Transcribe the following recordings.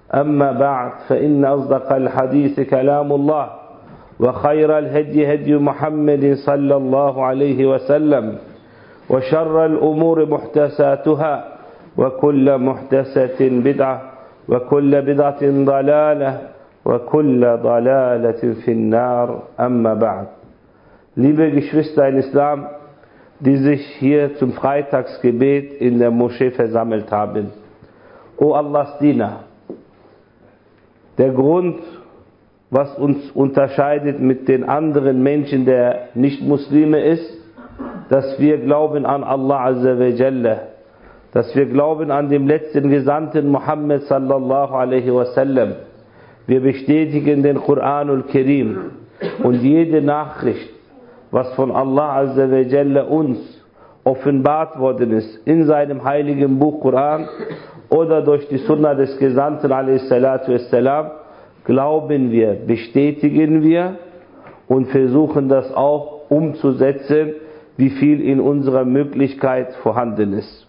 أما بعد فإن أصدق الحديث كلام الله وخير الهدي هدي محمد صلى الله عليه وسلم وشر الأمور محدثاتها وكل محدثة بدعة وكل بدعة ضلالة وكل ضلالة في النار أما بعد. Liebe Geschwister in Islam, die sich hier zum Freitagsgebet in der Moschee versammelt haben. O Allahs Diener, der Grund, was uns unterscheidet mit den anderen Menschen, der nicht Muslime ist, dass wir glauben an Allah Azza wa Jalla, dass wir glauben an den letzten Gesandten Muhammad sallallahu alaihi wasallam. Wir bestätigen den Koranul Karim und jede Nachricht, was von Allah Azza wa Jalla uns offenbart worden ist in seinem heiligen Buch Koran oder durch die Sunna des Gesandten alaihi salatu wassalam, glauben wir, bestätigen wir und versuchen das auch umzusetzen, wie viel in unserer Möglichkeit vorhanden ist.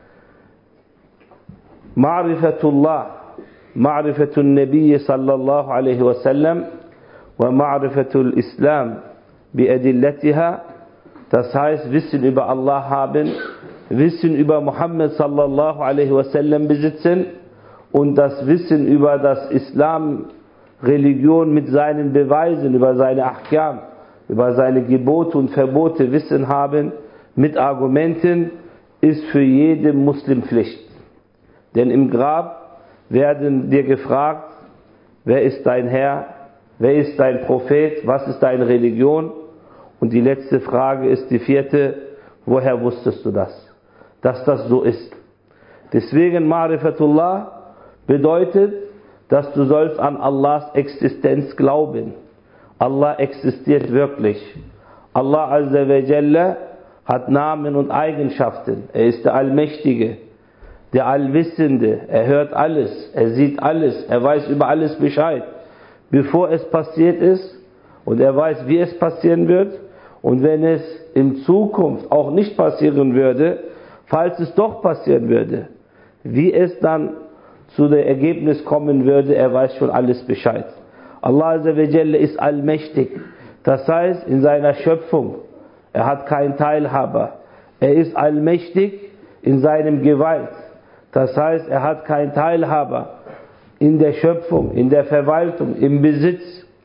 Ma'rifatullah, Ma'rifatun Nabi sallallahu alaihi wasallam wa Ma'rifatul Islam bi'adillatiha, das heißt Wissen über Allah haben, Wissen über Muhammad sallallahu alaihi wasallam besitzen und das Wissen über das Islam, Religion mit seinen Beweisen, über seine Ahkam, über seine Gebote und Verbote Wissen haben, mit Argumenten, ist für jeden Muslim Pflicht. Denn im Grab werden dir gefragt, wer ist dein Herr, wer ist dein Prophet, was ist deine Religion? Und die letzte Frage ist die vierte, woher wusstest du das? Dass das so ist. Deswegen Ma'rifatullah bedeutet, dass du sollst an Allahs Existenz glauben. Allah existiert wirklich. Allah Azza wa Jalla hat Namen und Eigenschaften. Er ist der Allmächtige, der Allwissende. Er hört alles, er sieht alles, er weiß über alles Bescheid, bevor es passiert ist, und er weiß, wie es passieren wird. Und wenn es in Zukunft auch nicht passieren würde, falls es doch passieren würde, wie es dann zu dem Ergebnis kommen würde, er weiß schon alles Bescheid. Allah Azza wa Jalla ist allmächtig. Das heißt, in seiner Schöpfung, er hat keinen Teilhaber. Er ist allmächtig in seinem Gewalt. Das heißt, er hat keinen Teilhaber in der Schöpfung, in der Verwaltung, im Besitz.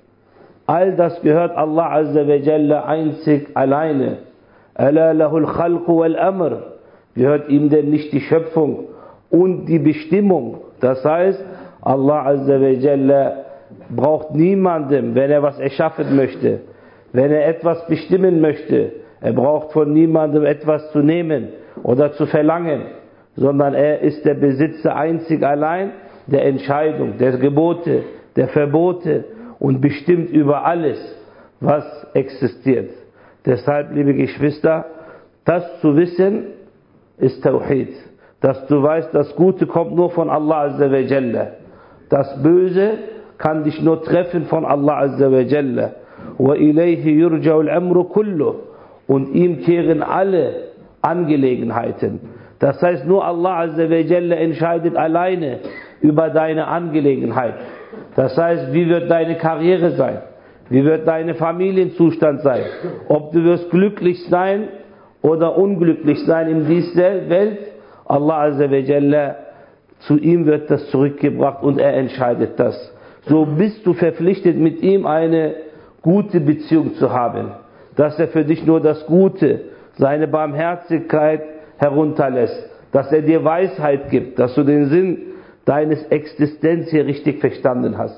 All das gehört Allah Azza wa Jalla einzig alleine. Ala lahul khalqu wal amr. Gehört ihm denn nicht die Schöpfung und die Bestimmung? Das heißt, Allah Azza wa Jalla braucht niemandem, wenn er was erschaffen möchte, wenn er etwas bestimmen möchte. Er braucht von niemandem etwas zu nehmen oder zu verlangen, sondern er ist der Besitzer einzig allein der Entscheidung, der Gebote, der Verbote und bestimmt über alles, was existiert. Deshalb, liebe Geschwister, das zu wissen ist Tawhid. Dass du weißt, das Gute kommt nur von Allah Azza wa Jalla. Das Böse kann dich nur treffen von Allah Azza wa Jalla. Wa ilayhi yurja'ul amru kullu. Und ihm kehren alle Angelegenheiten. Das heißt, nur Allah Azza wa Jalla entscheidet alleine über deine Angelegenheit. Das heißt, wie wird deine Karriere sein? Wie wird dein Familienzustand sein? Ob du wirst glücklich sein oder unglücklich sein in dieser Welt, Allah Azza wa Jalla, zu ihm wird das zurückgebracht und er entscheidet das. So bist du verpflichtet, mit ihm eine gute Beziehung zu haben. Dass er für dich nur das Gute, seine Barmherzigkeit herunterlässt. Dass er dir Weisheit gibt, dass du den Sinn deines Existenz hier richtig verstanden hast.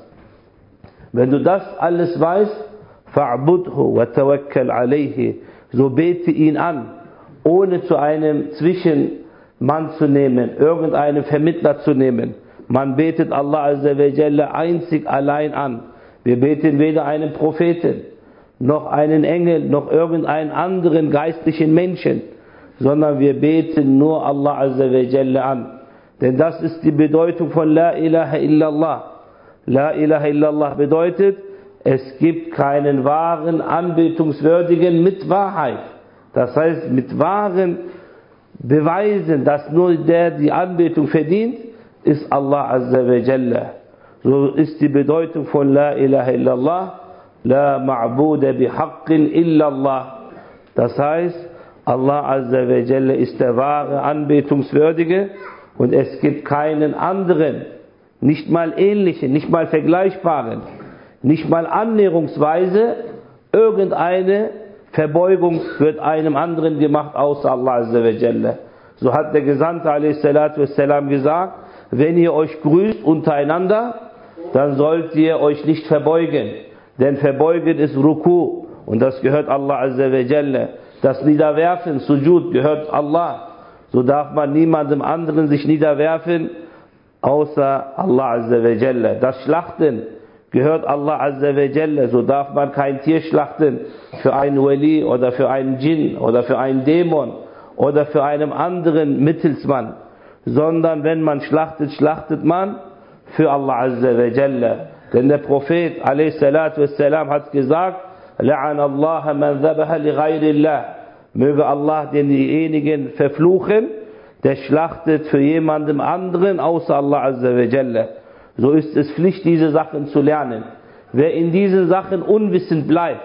Wenn du das alles weißt, fa'budhu wa tawakkal alayhi, so bete ihn an, ohne zu einem Zwischenmann zu nehmen, irgendeinen Vermittler zu nehmen. Man betet Allah Azza wa Jalla einzig allein an. Wir beten weder einen Propheten, noch einen Engel, noch irgendeinen anderen geistlichen Menschen, sondern wir beten nur Allah Azza wa Jalla an. Denn das ist die Bedeutung von La ilaha illallah. La ilaha illallah bedeutet, es gibt keinen wahren Anbetungswürdigen mit Wahrheit. Das heißt, mit wahren Beweisen, dass nur der die Anbetung verdient, ist Allah Azza wa Jalla. So ist die Bedeutung von La ilaha illallah, La ma'bude bihaqqin illallah. Das heißt, Allah Azza wa Jalla ist der wahre Anbetungswürdige und es gibt keinen anderen, nicht mal ähnlichen, nicht mal vergleichbaren, nicht mal annäherungsweise irgendeine Verbeugung wird einem anderen gemacht außer Allah Azza wa Jalla. So hat der Gesandte a.s.w. gesagt, wenn ihr euch grüßt untereinander, dann sollt ihr euch nicht verbeugen. Denn verbeugen ist Ruku und das gehört Allah Azza wa Jalla. Das Niederwerfen, Sujud, gehört Allah. So darf man niemandem anderen sich niederwerfen, außer Allah Azza wa Jalla. Das Schlachten gehört Allah Azza wa Jalla. So darf man kein Tier schlachten für einen Wali oder für einen Djinn oder für einen Dämon oder für einen anderen Mittelsmann. Sondern wenn man schlachtet, schlachtet man für Allah Azza wa Jalla. Denn der Prophet a.s. hat gesagt, La'an Allah man dhabaha li ghayrillah. Möge Allah denjenigen verfluchen, der schlachtet für jemandem anderen außer Allah Azza wa Jalla. So ist es Pflicht, diese Sachen zu lernen. Wer in diesen Sachen unwissend bleibt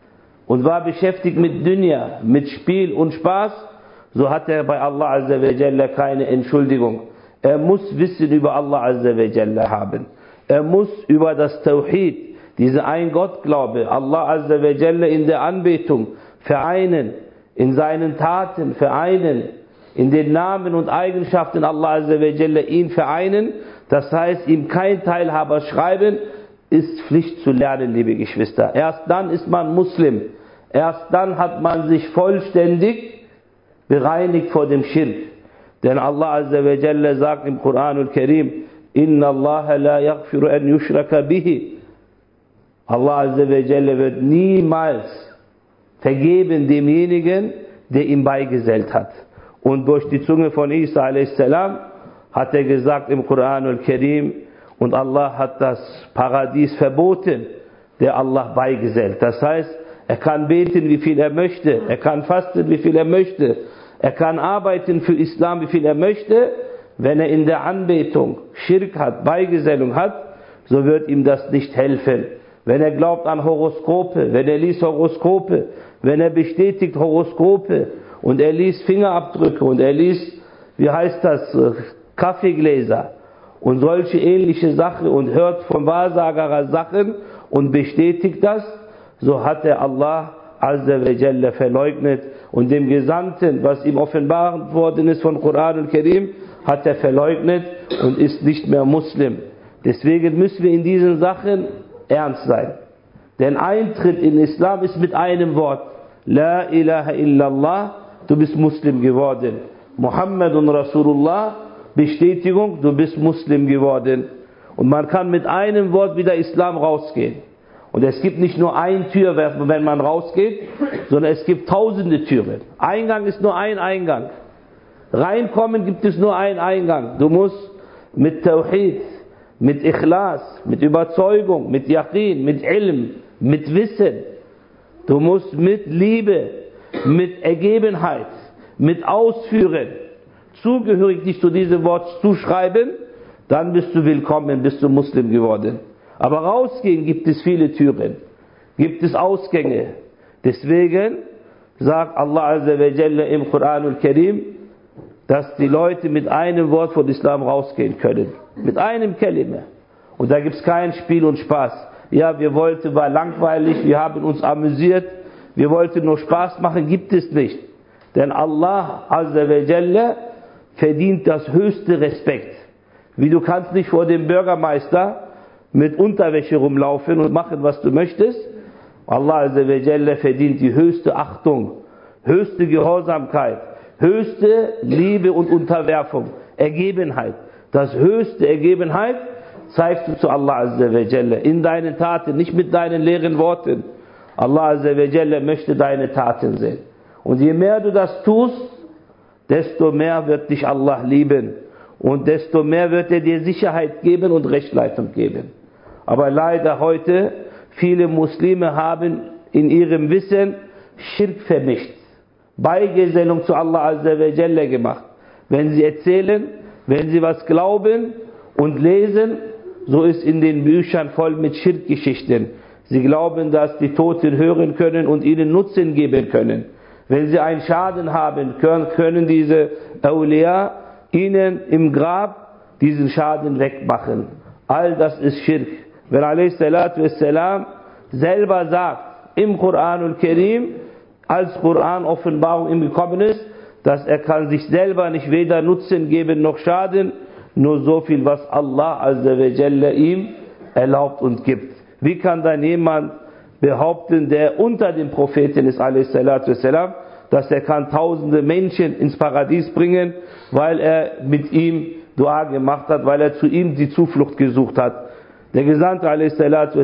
und war beschäftigt mit Dunya, mit Spiel und Spaß, so hat er bei Allah Azza wa Jalla keine Entschuldigung. Er muss Wissen über Allah Azza wa Jalla haben. Er muss über das Tawhid, diese Ein-Gott-Glaube, Allah Azza wa Jalla in der Anbetung vereinen, in seinen Taten vereinen, in den Namen und Eigenschaften Allah Azza wa Jalla ihn vereinen. Das heißt, ihm kein Teilhaber schreiben, ist Pflicht zu lernen, liebe Geschwister. Erst dann ist man Muslim. Erst dann hat man sich vollständig bereinigt vor dem Schirk. Denn Allah Azza wa Jalla sagt im Koran al-Karim, Inna Allah la yaghfiru an yushraka bihi. Allah Azza wa Jalla wird niemals vergeben demjenigen, der ihm beigesellt hat. Und durch die Zunge von Isa a.s. hat er gesagt im Koran al-Karim, und Allah hat das Paradies verboten, der Allah beigesellt. Das heißt, er kann beten, wie viel er möchte, er kann fasten, wie viel er möchte, er kann arbeiten für Islam, wie viel er möchte. Wenn er in der Anbetung Schirk hat, Beigesellung hat, so wird ihm das nicht helfen. Wenn er glaubt an Horoskope, wenn er liest Horoskope, wenn er bestätigt Horoskope und er liest Fingerabdrücke und er liest, Kaffeegläser und solche ähnliche Sachen und hört von Wahrsagerer Sachen und bestätigt das, so hat er Allah Azza wa Jalla verleugnet und dem Gesandten, was ihm offenbart worden ist von Koran und Karim, hat er verleugnet und ist nicht mehr Muslim. Deswegen müssen wir in diesen Sachen ernst sein. Denn Eintritt in Islam ist mit einem Wort. La ilaha illallah, du bist Muslim geworden. Muhammadun Rasulullah, Bestätigung, du bist Muslim geworden. Und man kann mit einem Wort wieder Islam rausgehen. Und es gibt nicht nur eine Tür, wenn man rausgeht, sondern es gibt tausende Türen. Eingang ist nur ein Eingang. Reinkommen gibt es nur einen Eingang. Du musst mit Tawhid, mit Ikhlas, mit Überzeugung, mit Yaqin, mit Ilm, mit Wissen. Du musst mit Liebe, mit Ergebenheit, mit Ausführen, zugehörig dich zu diesem Wort zuschreiben, dann bist du willkommen, bist du Muslim geworden. Aber rausgehen gibt es viele Türen, gibt es Ausgänge. Deswegen sagt Allah Azza wa Jalla im Koran al-Karim, dass die Leute mit einem Wort von Islam rausgehen können. Mit einem Kalima. Und da gibt es kein Spiel und Spaß. Ja, wir wollten, war langweilig, wir haben uns amüsiert, wir wollten nur Spaß machen, gibt es nicht. Denn Allah Azza wa Jalla verdient das höchste Respekt. Wie du kannst nicht vor dem Bürgermeister mit Unterwäsche rumlaufen und machen, was du möchtest. Allah Azza wa Jalla verdient die höchste Achtung, höchste Gehorsamkeit, höchste Liebe und Unterwerfung, Ergebenheit. Das höchste Ergebenheit zeigst du zu Allah Azza wa Jalla in deinen Taten, nicht mit deinen leeren Worten. Allah Azza wa Jalla möchte deine Taten sehen. Und je mehr du das tust, desto mehr wird dich Allah lieben. Und desto mehr wird er dir Sicherheit geben und Rechtsleitung geben. Aber leider heute, viele Muslime haben in ihrem Wissen Schirk vermischt. Beigesellung zu Allah Azza wa Jalla gemacht. Wenn sie erzählen, wenn sie was glauben und lesen, so ist in den Büchern voll mit Schirkgeschichten. Sie glauben, dass die Toten hören können und ihnen Nutzen geben können. Wenn sie einen Schaden haben, können diese Awliya ihnen im Grab diesen Schaden wegmachen. All das ist Schirk. Wenn a.s. selber sagt, im Koran al-Karim, als Koran-Offenbarung ihm gekommen ist, dass er kann sich selber nicht weder Nutzen geben noch Schaden, nur so viel, was Allah Azza wa Jalla ihm erlaubt und gibt. Wie kann dann jemand behaupten, der unter den Propheten ist, a.s., dass er kann tausende Menschen ins Paradies bringen, weil er mit ihm Dua gemacht hat, weil er zu ihm die Zuflucht gesucht hat. Der Gesandte a.s.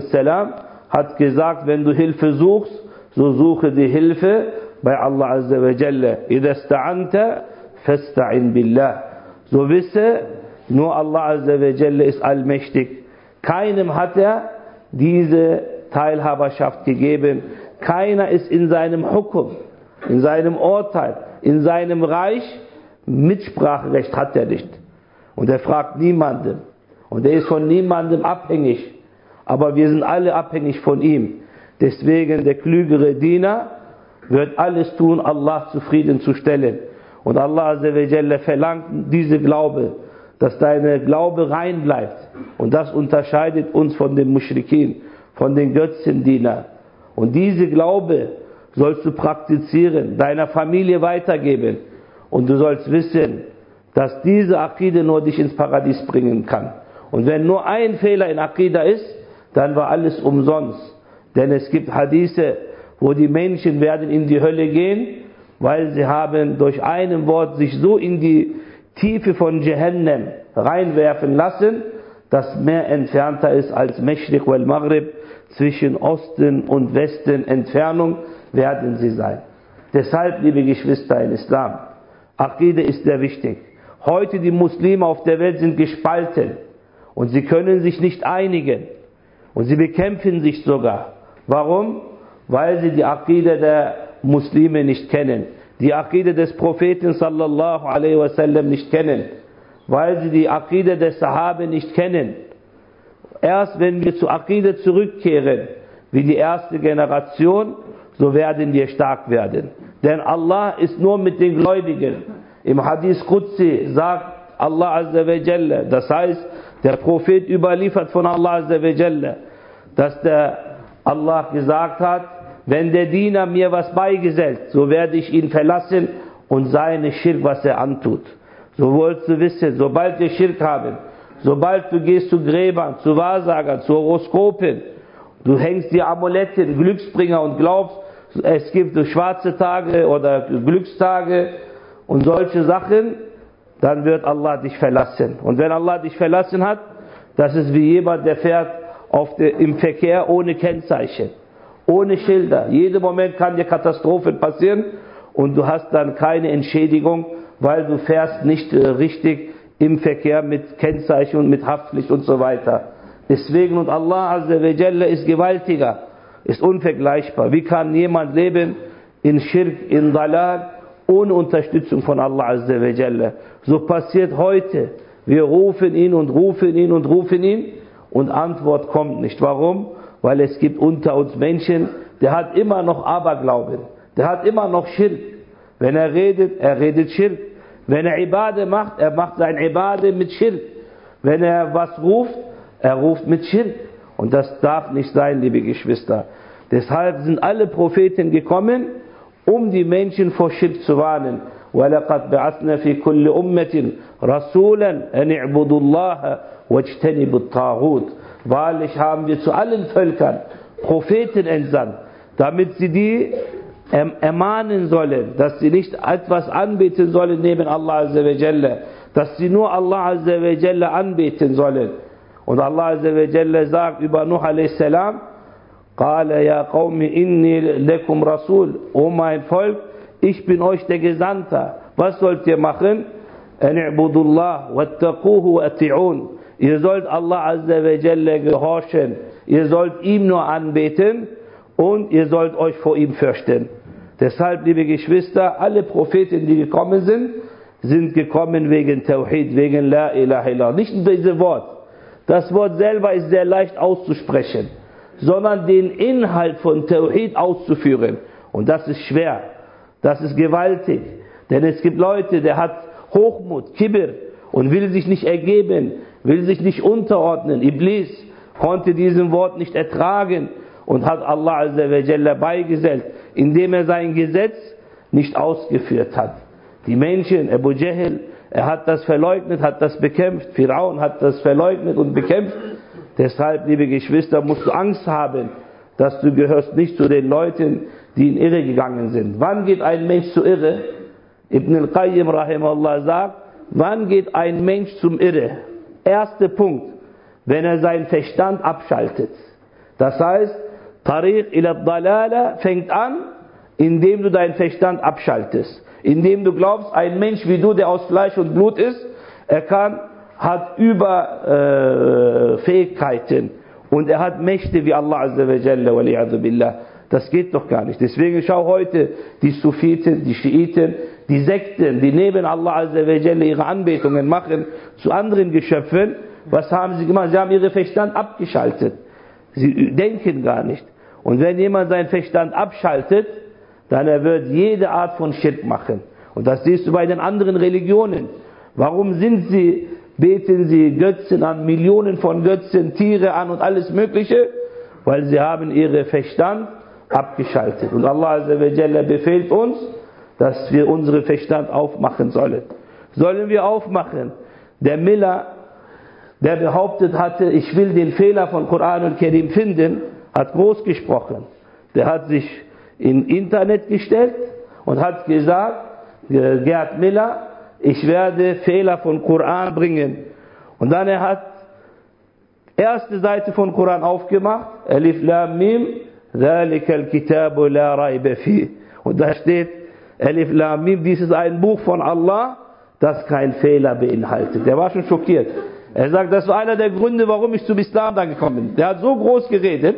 hat gesagt, wenn du Hilfe suchst, so suche die Hilfe bei Allah Azza wa Jalla. Idha ista'anta fasta'in billah. So wisse, nur Allah Azza wa Jalla ist allmächtig. Keinem hat er diese Teilhaberschaft gegeben. Keiner ist in seinem Hukum, in seinem Urteil, in seinem Reich, Mitspracherecht hat er nicht. Und er fragt niemanden. Und er ist von niemandem abhängig. Aber wir sind alle abhängig von ihm. Deswegen der klügere Diener wird alles tun, Allah zufriedenzustellen. Und Allah Azza wa Jalla verlangt diese Glaube, dass deine Glaube rein bleibt. Und das unterscheidet uns von den Muschrikin, von den Götzendienern. Und diese Glaube sollst du praktizieren, deiner Familie weitergeben. Und du sollst wissen, dass diese Aqide nur dich ins Paradies bringen kann. Und wenn nur ein Fehler in Aqida ist, dann war alles umsonst. Denn es gibt Hadithe, wo die Menschen werden in die Hölle gehen, weil sie haben durch ein Wort sich so in die Tiefe von Jahannam reinwerfen lassen, das mehr entfernter ist als Mashriq wal Maghrib, zwischen Osten und Westen Entfernung werden sie sein. Deshalb, liebe Geschwister in Islam, Aqide ist sehr wichtig. Heute die Muslime auf der Welt sind gespalten und sie können sich nicht einigen und sie bekämpfen sich sogar. Warum? Weil sie die Aqide der Muslime nicht kennen, die Aqide des Propheten sallallahu alaihi wasallam nicht kennen, weil sie die Aqide des Sahabe nicht kennen. Erst wenn wir zur Aqide zurückkehren, wie die erste Generation, so werden wir stark werden. Denn Allah ist nur mit den Gläubigen. Im Hadith Qudsi sagt Allah Azza wa Jalla, das heißt, der Prophet überliefert von Allah Azza wa Jalla, dass der Allah gesagt hat, wenn der Diener mir was beigesellt, so werde ich ihn verlassen und seine Schirk, was er antut. So wolltest du wissen, sobald wir Schirk haben, sobald du gehst zu Gräbern, zu Wahrsagern, zu Horoskopen, du hängst die Amulette, Glücksbringer und glaubst, es gibt schwarze Tage oder Glückstage und solche Sachen, dann wird Allah dich verlassen. Und wenn Allah dich verlassen hat, das ist wie jemand, der fährt im Verkehr ohne Kennzeichen, ohne Schilder. Jeden Moment kann dir Katastrophen passieren und du hast dann keine Entschädigung, weil du fährst nicht richtig im Verkehr mit Kennzeichen und mit Haftpflicht und so weiter. Deswegen, und Allah Azza wa Jalla ist gewaltiger, ist unvergleichbar. Wie kann jemand leben in Schirk, in Dalal, ohne Unterstützung von Allah Azza wa Jalla? So passiert heute. Wir rufen ihn und rufen ihn und rufen ihn und Antwort kommt nicht. Warum? Weil es gibt unter uns Menschen, der hat immer noch Aberglauben. Der hat immer noch Schirk. Wenn er redet Schirk. Wenn er Ibade macht, er macht sein Ibade mit Schirk. Wenn er was ruft, er ruft mit Schirk. Und das darf nicht sein, liebe Geschwister. Deshalb sind alle Propheten gekommen, um die Menschen vor Schirk zu warnen. وَلَقَدْ بَعَثْنَا فِي كُلِّ أُمَّةٍ رَسُولًا أَنِ اعْبُدُوا اللَّهَ وَاجْتَنِبُوا الطَّاغُوتَ. Wahrlich haben wir zu allen Völkern Propheten entsandt, damit sie die ermahnen sollen, dass sie nicht etwas anbeten sollen neben Allah Azza wa Jalla, dass sie nur Allah Azza wa Jalla anbeten sollen. Und Allah Azza wa Jalla sagt über Nuh a.s. قَالَ يَا قَوْمِ إِنِّي لَكُمْ رَسُولٌ. O mein Volk, ich bin euch der Gesandter. Was sollt ihr machen? أَنِ اعْبُدُوا اللَّهَ وَاتَّقُوهُ وَأَطِيعُونَ. Ihr sollt Allah Azza wa Jalla gehorchen. Ihr sollt ihm nur anbeten und ihr sollt euch vor ihm fürchten. Deshalb, liebe Geschwister, alle Propheten, die gekommen sind gekommen wegen Tawhid, wegen La ilaha illallah. Nicht dieses Wort, das Wort selber ist sehr leicht auszusprechen, sondern den Inhalt von Tawhid auszuführen. Und das ist schwer, das ist gewaltig. Denn es gibt Leute, der hat Hochmut, Kibir und will sich nicht ergeben, will sich nicht unterordnen. Iblis konnte diesem Wort nicht ertragen und hat Allah Azza wa Jalla beigesellt, indem er sein Gesetz nicht ausgeführt hat. Die Menschen, Abu Jahl, er hat das verleugnet, hat das bekämpft. Firaun hat das verleugnet und bekämpft. Deshalb, liebe Geschwister, musst du Angst haben, dass du gehörst nicht zu den Leuten, die in Irre gegangen sind. Wann geht ein Mensch zur Irre? Ibn al-Qayyim rahimahullah sagt, wann geht ein Mensch zum Irre? Erster Punkt, wenn er seinen Verstand abschaltet. Das heißt, Tariq ila Dalala fängt an, indem du deinen Verstand abschaltest. Indem du glaubst, ein Mensch wie du, der aus Fleisch und Blut ist, hat Fähigkeiten und er hat Mächte wie Allah Azza wa Jalla wali'adhu billah. Das geht doch gar nicht. Deswegen schau heute die Sufiten, die Schiiten, die Sekten, die neben Allah Azza wa Jalla ihre Anbetungen machen zu anderen Geschöpfen. Was haben sie gemacht? Sie haben ihren Verstand abgeschaltet. Sie denken gar nicht. Und wenn jemand seinen Verstand abschaltet, dann wird jede Art von Schirk machen. Und das siehst du bei den anderen Religionen. Warum beten sie Götzen an, Millionen von Götzen, Tiere an und alles Mögliche? Weil sie haben ihren Verstand abgeschaltet. Und Allah Azza wa Jalla befehlt uns, dass wir unseren Verstand aufmachen sollen. Sollen wir aufmachen? Der Miller, der behauptet hatte, ich will den Fehler von Koran und Kerim finden, hat groß gesprochen. Der hat sich im Internet gestellt und hat gesagt, Gerd Miller, ich werde Fehler von Koran bringen. Und dann hat erste Seite von Koran aufgemacht, Alif Lam Mim, Zalikal Kitabu la Raiba fi. Und da steht, Alif Lam Mim, dies ist ein Buch von Allah, das keinen Fehler beinhaltet. Der war schon schockiert. Er sagt, das war einer der Gründe, warum ich zum Islam dann gekommen bin. Der hat so groß geredet,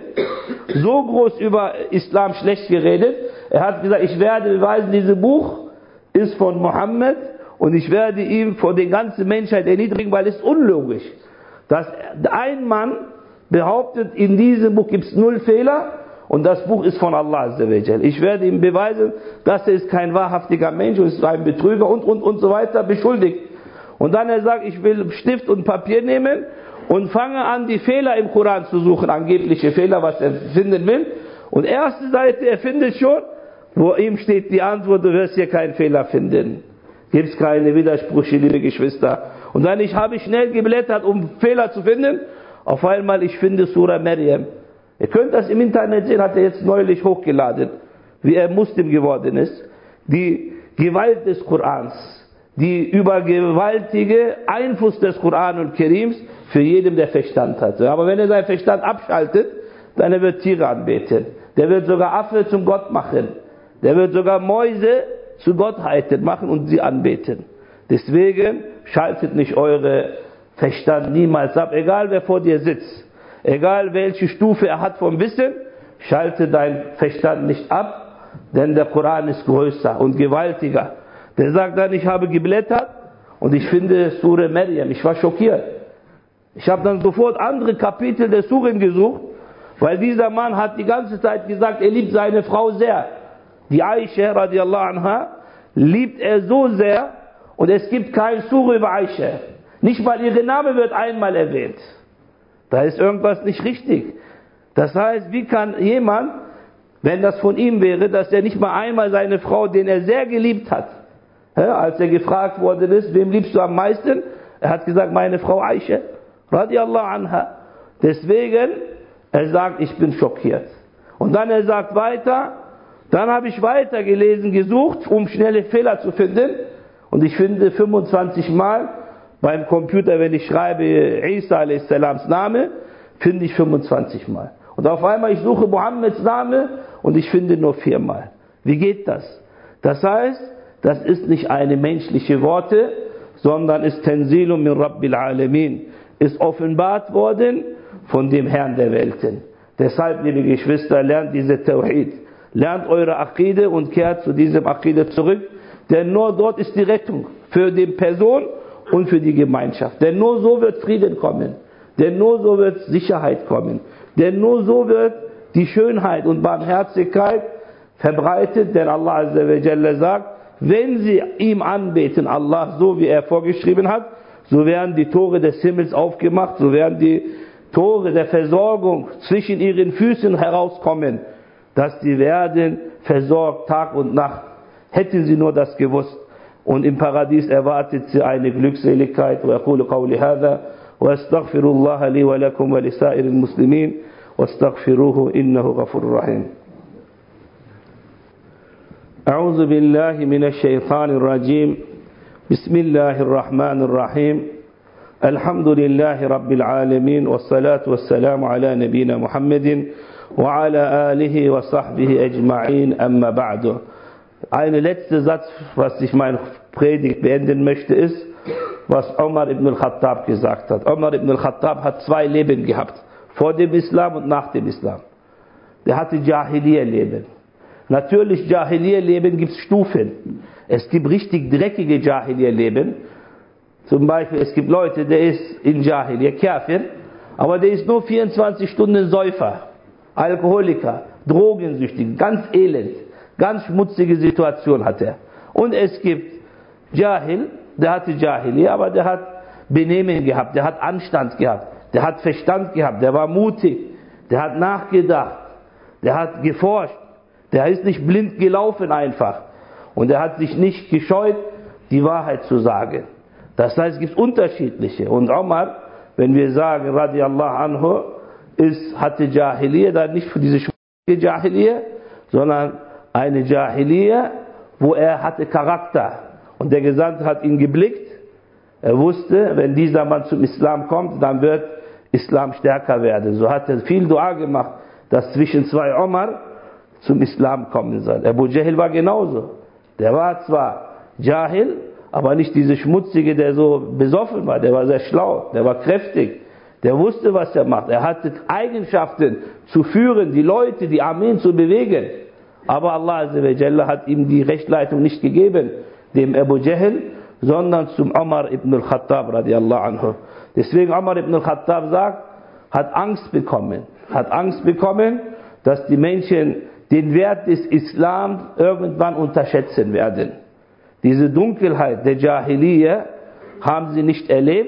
so groß über Islam schlecht geredet. Er hat gesagt, ich werde beweisen, dieses Buch ist von Mohammed und ich werde ihm vor der ganzen Menschheit erniedrigen, weil es unlogisch ist. Dass ein Mann behauptet, in diesem Buch gibt es 0 Fehler und das Buch ist von Allah Azza wa Jalla. Ich werde ihm beweisen, dass er ist kein wahrhaftiger Mensch und ist ein Betrüger und so weiter beschuldigt. Und dann er sagt, ich will Stift und Papier nehmen und fange an, die Fehler im Koran zu suchen, angebliche Fehler, was er finden will. Und erste Seite, er findet schon, wo ihm steht die Antwort, du wirst hier keinen Fehler finden. Gibt es keine Widersprüche, liebe Geschwister. Und dann habe ich schnell geblättert, um Fehler zu finden. Auf einmal, ich finde Surah Maryam. Ihr könnt das im Internet sehen, hat er jetzt neulich hochgeladen, wie er Muslim geworden ist. Die Gewalt des Korans, die übergewaltige Einfluss des Koran und Kerims für jeden, der Verstand hat. Aber wenn er seinen Verstand abschaltet, dann wird Tiere anbeten. Der wird sogar Affe zum Gott machen. Der wird sogar Mäuse zu Gottheiten machen und sie anbeten. Deswegen schaltet nicht eure Verstand niemals ab, egal wer vor dir sitzt. Egal welche Stufe er hat vom Wissen, schalte dein Verstand nicht ab, denn der Koran ist größer und gewaltiger. Der sagt dann, ich habe geblättert und ich finde Surah Maryam. Ich war schockiert. Ich habe dann sofort andere Kapitel der Suren gesucht, weil dieser Mann hat die ganze Zeit gesagt, er liebt seine Frau sehr. Die Aisha radiallahu anha liebt er so sehr und es gibt kein Surah über Aisha. Nicht mal ihr Name wird einmal erwähnt. Da ist irgendwas nicht richtig. Das heißt, wie kann jemand, wenn das von ihm wäre, dass er nicht mal einmal seine Frau, den er sehr geliebt hat, als er gefragt worden ist, wem liebst du am meisten? Er hat gesagt, meine Frau Aisha, radiallahu anha. Deswegen, er sagt, ich bin schockiert. Und dann er sagt weiter, dann habe ich weiter gelesen, gesucht, um schnelle Fehler zu finden. Und ich finde 25 Mal beim Computer, wenn ich schreibe Isa a.s. Name, finde ich 25 Mal. Und auf einmal, ich suche Mohammeds Name und ich finde nur 4 Mal. Wie geht das? Das heißt, das ist nicht eine menschliche Worte, sondern ist Tanzilun min Rabbil Alamin. Ist offenbart worden von dem Herrn der Welten. Deshalb, liebe Geschwister, lernt diese Tawhid. Lernt eure Aqide und kehrt zu diesem Aqide zurück. Denn nur dort ist die Rettung für die Person und für die Gemeinschaft. Denn nur so wird Frieden kommen. Denn nur so wird Sicherheit kommen. Denn nur so wird die Schönheit und Barmherzigkeit verbreitet. Denn Allah Azza wa Jalla sagt, wenn sie ihm anbeten, Allah, so wie er vorgeschrieben hat, so werden die Tore des Himmels aufgemacht, so werden die Tore der Versorgung zwischen ihren Füßen herauskommen, dass sie werden versorgt Tag und Nacht. Hätten sie nur das gewusst. Und im Paradies erwartet sie eine Glückseligkeit. وَأَقُولُ قَوْلِ هَذَا وَأَسْتَغْفِرُ اللَّهَ لِي وَلَكُمْ وَلِسَائِرِ الْمُسْلِمِينَ وَاسْتَغْفِرُوهُ إِنَّهُ غَفُورٌ رَحِيمٌ. أعوذ بالله من الشيطان الرجيم. بسم الله الرحمن الرحيم. الحمد لله رب العالمين والصلاة والسلام على نبينا محمد وعلى آله وصحبه أجمعين أما بعد. Ein letzter Satz, was ich meine Predigt beenden möchte, ist, was Umar ibn al-Khattab gesagt hat. Umar ibn al-Khattab hat zwei Leben gehabt. Vor dem Islam und nach dem Islam. Der hatte Jahiliya-Leben. Natürlich, Jahiliya-Leben gibt es Stufen. Es gibt richtig dreckige Jahiliya-Leben. Zum Beispiel, es gibt Leute, der ist in Jahiliya, Kafir, aber der ist nur 24 Stunden Säufer, Alkoholiker, drogensüchtig, ganz elend, ganz schmutzige Situation hat er. Und es gibt Jahil, der hatte Jahiliya, aber der hat Benehmen gehabt, der hat Anstand gehabt, der hat Verstand gehabt, der war mutig, der hat nachgedacht, der hat geforscht, der ist nicht blind gelaufen einfach. Und er hat sich nicht gescheut, die Wahrheit zu sagen. Das heißt, es gibt unterschiedliche. Und Umar, wenn wir sagen, radiallahu anhu, hatte Jahiliya, dann nicht für diese schmutzige Jahiliya, sondern eine Jahiliya, wo er hatte Charakter. Und der Gesandte hat ihn geblickt. Er wusste, wenn dieser Mann zum Islam kommt, dann wird Islam stärker werden. So hat er viel Dua gemacht, dass zwischen zwei Umar zum Islam kommen soll. Abu Jahl war genauso. Der war zwar Jahil, aber nicht diese schmutzige, der so besoffen war. Der war sehr schlau, der war kräftig, der wusste, was er macht. Er hatte Eigenschaften zu führen, die Leute, die Armeen zu bewegen. Aber Allah Azza wa Jalla hat ihm die Rechtleitung nicht gegeben, dem Abu Jahl, sondern zum Umar ibn al-Khattab radiallahu anhu. Deswegen Umar ibn al-Khattab sagt, hat Angst bekommen, dass die Menschen den Wert des Islam irgendwann unterschätzen werden. Diese Dunkelheit der Jahiliya haben sie nicht erlebt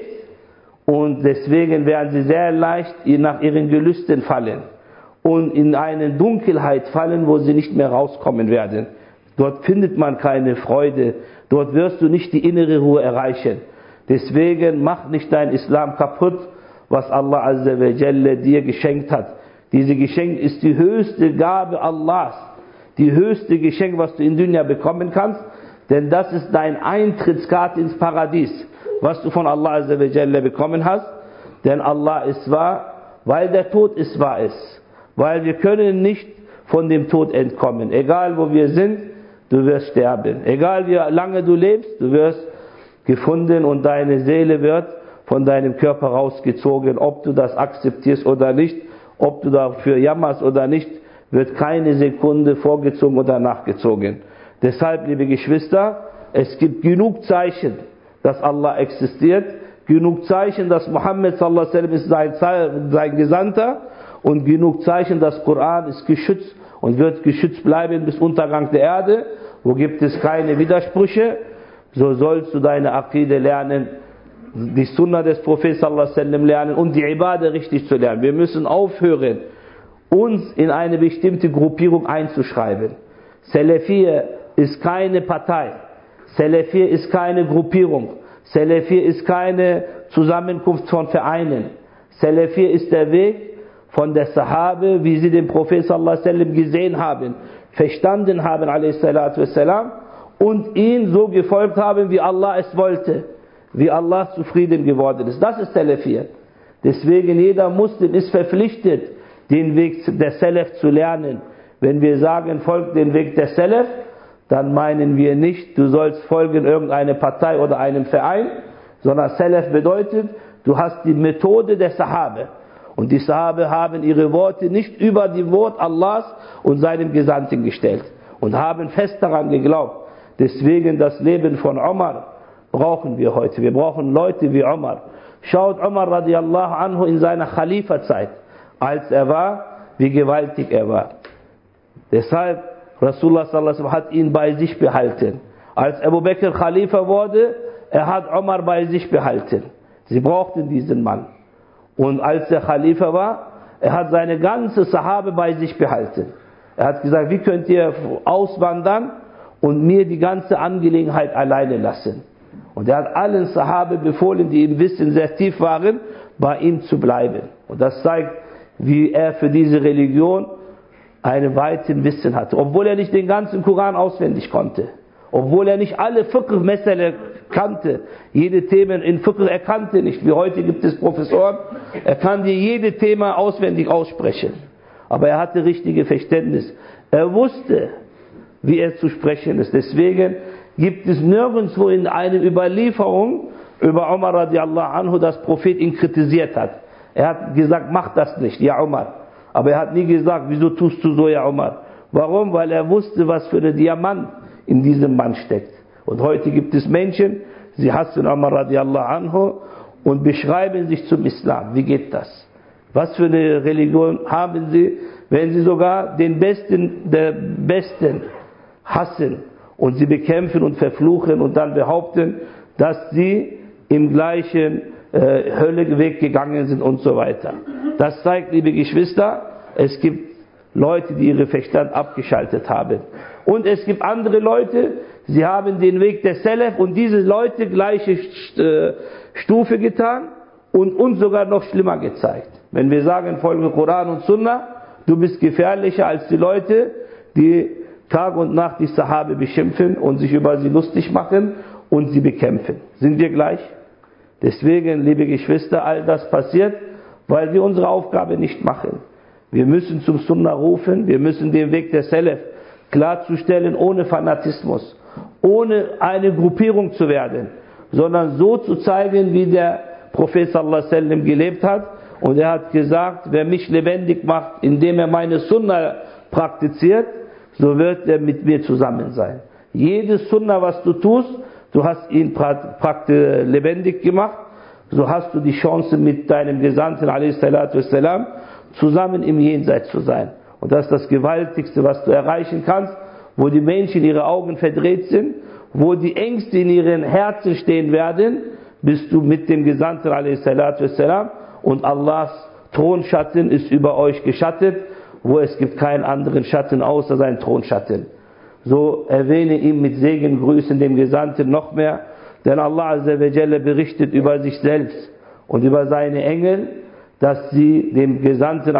und deswegen werden sie sehr leicht nach ihren Gelüsten fallen und in eine Dunkelheit fallen, wo sie nicht mehr rauskommen werden. Dort findet man keine Freude, dort wirst du nicht die innere Ruhe erreichen. Deswegen mach nicht dein Islam kaputt, was Allah Azza wa Jalla dir geschenkt hat. Diese Geschenk ist die höchste Gabe Allahs, die höchste Geschenk, was du in Dunya bekommen kannst, denn das ist dein Eintrittskarte ins Paradies, was du von Allah Azza wa Jalla bekommen hast, denn Allah ist wahr, weil der Tod ist wahr ist, weil wir können nicht von dem Tod entkommen, egal wo wir sind, du wirst sterben, egal wie lange du lebst, du wirst gefunden und deine Seele wird von deinem Körper rausgezogen, ob du das akzeptierst oder nicht, ob du dafür jammerst oder nicht, wird keine Sekunde vorgezogen oder nachgezogen. Deshalb, liebe Geschwister, es gibt genug Zeichen, dass Allah existiert, genug Zeichen, dass Muhammad sallallahu alaihi wasallam ist sein Gesandter und genug Zeichen, dass Koran ist geschützt und wird geschützt bleiben bis Untergang der Erde. Wo gibt es keine Widersprüche, so sollst du deine Aqide lernen, die Sunna des Propheten sallallahu alaihi wasallam lernen und die Ibadah richtig zu lernen. Wir müssen aufhören, uns in eine bestimmte Gruppierung einzuschreiben. Salafiyya ist keine Partei. Salafiyya ist keine Gruppierung. Salafiyya ist keine Zusammenkunft von Vereinen. Salafiyya ist der Weg von der Sahabe, wie sie den Propheten sallallahu alaihi wasallam gesehen haben, verstanden haben alaihi salatu wassalam und ihn so gefolgt haben, wie Allah es wollte, wie Allah zufrieden geworden ist. Das ist Salafiyya. Deswegen jeder Muslim ist verpflichtet, den Weg der Salaf zu lernen. Wenn wir sagen, folgt den Weg der Salaf, dann meinen wir nicht, du sollst folgen irgendeiner Partei oder einem Verein, sondern Salaf bedeutet, du hast die Methode der Sahabe. Und die Sahabe haben ihre Worte nicht über die Wort Allahs und seinem Gesandten gestellt und haben fest daran geglaubt. Deswegen das Leben von Umar brauchen wir heute. Wir brauchen Leute wie Umar, Schaut Umar radiallahu anhu in seiner Khalifa-Zeit, als er war, wie gewaltig er war. Deshalb, Rasulullah sallallahu alaihi wasallam hat ihn bei sich behalten. Als Abu Bakr Khalifa wurde, er hat Umar bei sich behalten. Sie brauchten diesen Mann. Und als er Khalifa war, er hat seine ganze Sahabe bei sich behalten. Er hat gesagt, wie könnt ihr auswandern und mir die ganze Angelegenheit alleine lassen? Und er hat allen Sahabe befohlen, die im Wissen sehr tief waren, bei ihm zu bleiben. Und das zeigt, wie er für diese Religion einen weiten Wissen hatte. Obwohl er nicht den ganzen Koran auswendig konnte. Obwohl er nicht alle Fiqh-Mesele kannte. Jede Themen in Fiqh er kannte nicht. Wie heute gibt es Professoren, er kann dir jede Thema auswendig aussprechen. Aber er hatte richtige Verständnis. Er wusste, wie er zu sprechen ist. Deswegen gibt es nirgendwo in einer Überlieferung über Umar radiallahu anhu, dass Prophet ihn kritisiert hat. Er hat gesagt, mach das nicht, ja Umar. Aber er hat nie gesagt, wieso tust du so, ja Umar? Warum? Weil er wusste, was für ein Diamant in diesem Mann steckt. Und heute gibt es Menschen, sie hassen Umar radiallahu anhu und beschreiben sich zum Islam. Wie geht das? Was für eine Religion haben sie, wenn sie sogar den Besten der Besten hassen und sie bekämpfen und verfluchen und dann behaupten, dass sie im gleichen Hölleweg gegangen sind und so weiter. Das zeigt, liebe Geschwister, es gibt Leute, die ihren Verstand abgeschaltet haben. Und es gibt andere Leute, sie haben den Weg der Salaf und diese Leute gleiche Stufe getan und uns sogar noch schlimmer gezeigt. Wenn wir sagen, folge Koran und Sunna, du bist gefährlicher als die Leute, die Tag und Nacht die Sahabe beschimpfen und sich über sie lustig machen und sie bekämpfen. Sind wir gleich? Deswegen, liebe Geschwister, all das passiert, weil wir unsere Aufgabe nicht machen. Wir müssen zum Sunna rufen, wir müssen den Weg der Salaf klarzustellen, ohne Fanatismus, ohne eine Gruppierung zu werden, sondern so zu zeigen, wie der Prophet sallallahu alaihi wasallam gelebt hat. Und er hat gesagt, wer mich lebendig macht, indem er meine Sunna praktiziert, so wird er mit mir zusammen sein. Jede Sunna, was du tust, du hast ihn lebendig gemacht, so hast du die Chance mit deinem Gesandten a.s.w. zusammen im Jenseits zu sein. Und das ist das Gewaltigste, was du erreichen kannst, wo die Menschen ihre Augen verdreht sind, wo die Ängste in ihren Herzen stehen werden, bist du mit dem Gesandten a.s.w. und Allahs Thronschatten ist über euch geschattet, wo es gibt keinen anderen Schatten außer sein Thronschatten. So erwähne ihn mit Segengrüßen dem Gesandten noch mehr, denn Allah Azza wa Jalla berichtet über sich selbst und über seine Engel, dass sie dem Gesandten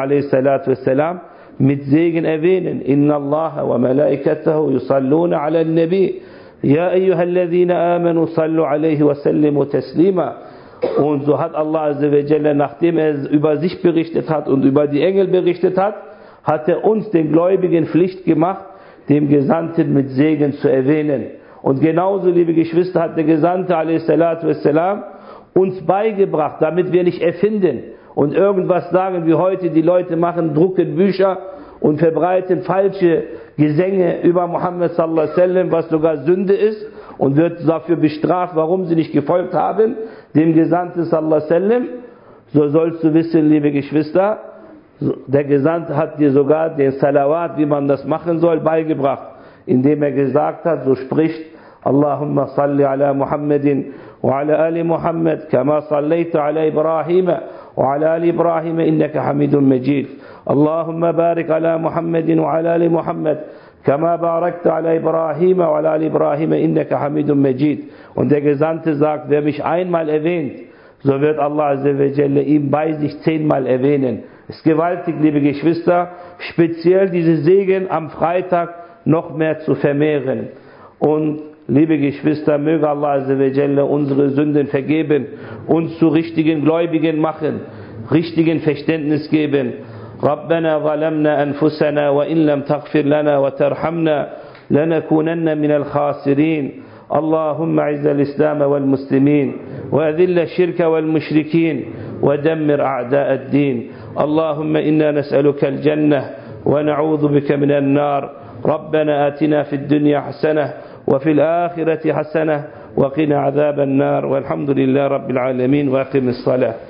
a.s.w. mit Segen erwähnen. Inna Allah wa malaikatahu yusalluna ala al-Nabi. Ya ayyuhalladhina amanu sallu alayhi wa sallimu taslima. Und so hat Allah Azza wa Jalla, nachdem er über sich berichtet hat und über die Engel berichtet hat, hat er uns den Gläubigen Pflicht gemacht, dem Gesandten mit Segen zu erwähnen. Und genauso, liebe Geschwister, hat der Gesandte a.s.w. uns beigebracht, damit wir nicht erfinden und irgendwas sagen wie heute die Leute machen, drucken Bücher und verbreiten falsche Gesänge über Muhammad sallallahu alaihi wasallam, was sogar Sünde ist und wird dafür bestraft, warum sie nicht gefolgt haben, dem Gesandten sallallahu alaihi wasallam. So sollst du wissen, liebe Geschwister, der Gesandte hat dir sogar den Salawat, wie man das machen soll, beigebracht, indem er gesagt hat, so spricht Allahumma salli ala Muhammadin wa ala ali Muhammad kama sallaita ala Ibrahim wa ala ali Ibrahim innaka Hamidun Majid. Allahumma barik ala Muhammadin wa ala ali Muhammad kama barakta ala Ibrahim wa ala ali Ibrahim innaka Hamidun Majid. Und der Gesandte sagt, wer mich einmal erwähnt, so wird Allah Azza wa Jalla ihn bei sich 10-mal erwähnen. Es ist gewaltig, liebe Geschwister, speziell diese Segen am Freitag noch mehr zu vermehren. Und liebe Geschwister, möge Allah Azza wa Jalla unsere Sünden vergeben, uns zu richtigen Gläubigen machen, richtigen Verständnis geben. ربنا ظلمنا أنفسنا وإن لم تغفر لنا وترحمنا لنكونن من الخاسرين. اللهم اعز الإسلام والمسلمين وأذل الشرك والمشركين ودمر أعداء الدين. اللهم إنا نسألك الجنة ونعوذ بك من النار. ربنا آتنا في الدنيا حسنة وفي الآخرة حسنة وقنا عذاب النار، والحمد لله رب العالمين، وأقم الصلاة.